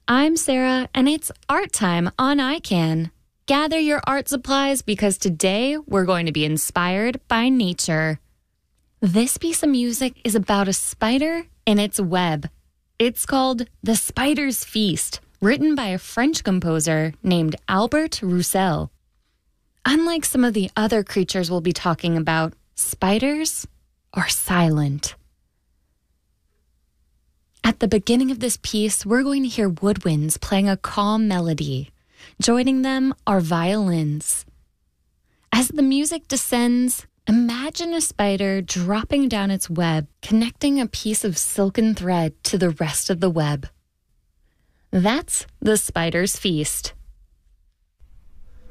I'm Sarah, and it's art time on iCan. Gather your art supplies because today we're going to be inspired by nature. This piece of music is about a spider in its web. It's called The Spider's Feast, written by a French composer named Albert Roussel. Unlike some of the other creatures we'll be talking about, spiders are silent. At the beginning of this piece, we're going to hear woodwinds playing a calm melody. Joining them are violins. As the music descends, imagine a spider dropping down its web, connecting a piece of silken thread to the rest of the web. That's the spider's feast.